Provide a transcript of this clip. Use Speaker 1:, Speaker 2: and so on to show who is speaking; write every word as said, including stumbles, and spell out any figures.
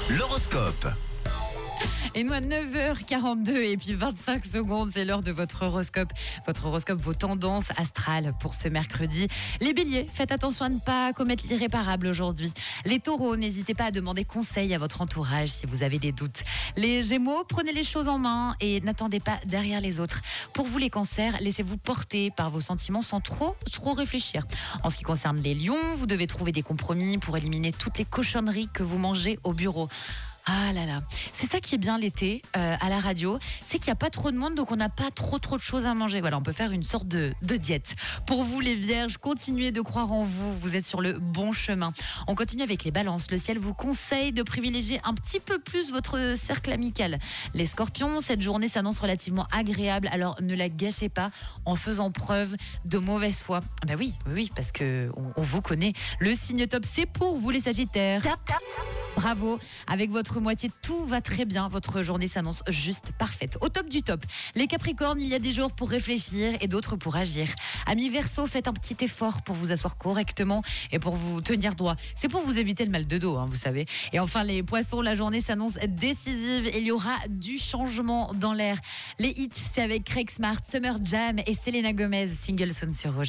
Speaker 1: L'horoscope.
Speaker 2: Et nous à neuf heures quarante-deux et puis vingt-cinq secondes, c'est l'heure de votre horoscope. Votre horoscope, vos tendances astrales pour ce mercredi. Les béliers, faites attention à ne pas commettre l'irréparable aujourd'hui. Les taureaux, n'hésitez pas à demander conseil à votre entourage si vous avez des doutes. Les gémeaux, prenez les choses en main et n'attendez pas derrière les autres. Pour vous les cancers, laissez-vous porter par vos sentiments sans trop, trop réfléchir. En ce qui concerne les lions, vous devez trouver des compromis pour éliminer toutes les cochonneries que vous mangez au bureau. Ah là là, c'est ça qui est bien l'été euh, à la radio, c'est qu'il n'y a pas trop de monde, donc on n'a pas trop trop de choses à manger. Voilà, on peut faire une sorte de, de diète. Pour vous les vierges, continuez de croire en vous, vous êtes sur le bon chemin. On continue avec les balances. Le ciel vous conseille de privilégier un petit peu plus votre cercle amical. Les scorpions, cette journée s'annonce relativement agréable, alors ne la gâchez pas en faisant preuve de mauvaise foi. Ben oui, oui, oui, parce que on, on vous connaît. Le signe top, c'est pour vous les sagittaires. Tap, tap. Bravo, avec votre moitié, tout va très bien. Votre journée s'annonce juste parfaite. Au top du top. Les Capricornes, il y a des jours pour réfléchir et d'autres pour agir. Amis Verseau, faites un petit effort pour vous asseoir correctement et pour vous tenir droit. C'est pour vous éviter le mal de dos, hein, vous savez. Et enfin, les Poissons, la journée s'annonce décisive et il y aura du changement dans l'air. Les hits, c'est avec Craig Smart, Summer Jam et Selena Gomez, single Soon sur Rouge.